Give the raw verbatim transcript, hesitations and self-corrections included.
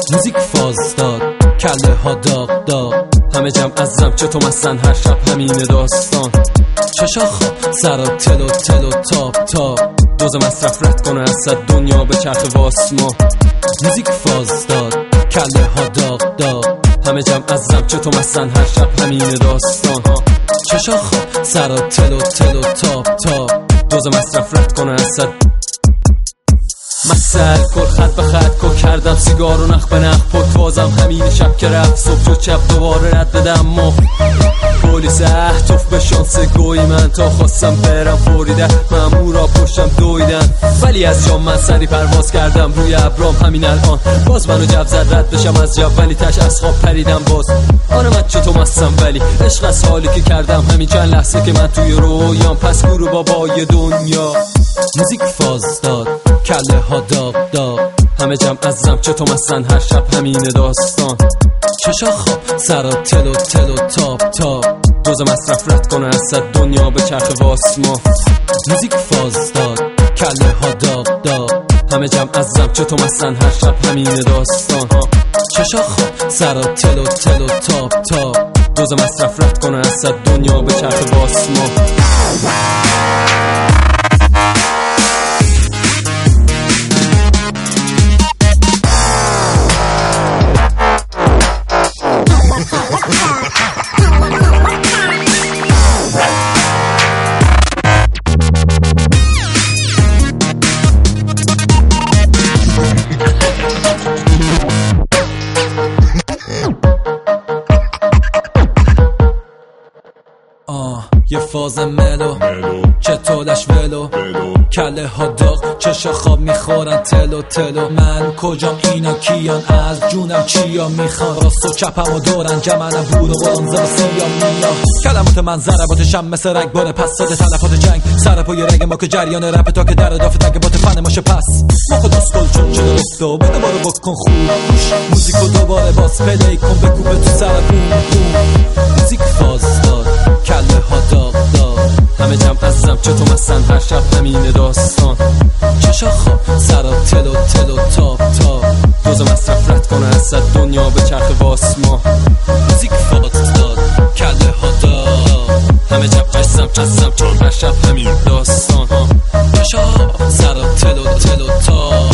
موزیک فاز داد، کله ها داغ داغ، همه جمع ازم چطور مستن، هر شب همین داستان. چشا خواب سرا تلو تلو تاب تاب، دوز مصرف رد کنه از دنیا به چرخ واسما. موزیک فاز داد، کله ها داغ داغ، همه جمع ازم چطور مستن، هر شب همین داستان. چشا خواب سرا تلو تلو تاب تاب، دوز مصرف رد کنه از مسل کل خط به خط کو کردم سیگار و نخ به نخ، پتوازم همین شب که رفت صبح و چپ دوباره رد بدم ما. پلیس احتوف به شانس گوی من، تا خواستم برم فوریده مامورا پشتم دویدن، ولی از جام من سری پرواز کردم روی ابرام همین الان. باز منو جب زد رد بشم از جب، ولی تش از خواب پریدم باز. آره من چطور مستم، ولی عشق از حالی که کردم همین چند لحظه که من توی رویام. پس گورو بابای دنیا. موزیک فاز داد، کله ها داغ داغ، همه جمع ازم چطور مستن، هر شب همین داستان. چشا خواب سرا تلو تلو تاب تاب، دوز مصرف رد کنه از دنیا به چرخ واسما. موزیک فاز داد، کله ها داغ داغ، همه جمع ازم چطور مستن، هر شب همین داستان. چشا خواب سرا تلو تلو تاب تاب، دوز مصرف رد کنه از دنیا به چرخ واسما. یه فاز ملو که طولش ولو، کله ها داغ چشا خواب میخورن تلو تلو. من کجام اینا کیان، از جونم چیا میخوان، راست و چپم و دورن جمعنم بود و برانزه و سیام میا. کلمات من ضرباتشم مثل رنگ باره پس داده تلفات جنگ، سر پای رگ ما که جریان رپ تا که در دافت تگه بات فن ماشه. پس ما خود اسکل چون چه رفت و بده بارو بکن خوب روش، موزیکو دوباره باز پلی کن بکوبه تو سر بوم بوم. موزیک فاز داد، کله ها داغ داغ، همه جمع ازم چطور مستن، هر شب همین داستان. چشا خواب سرا تلو تلو تاب تاب، دوز مصرف رد کنه از دنیا به چرخ واسما. موزیک فاز داد، کله ها داغ، همه جمع ازم ازم چون هر شب همین داستان. چشا خواب سرا تلو تلو تاب،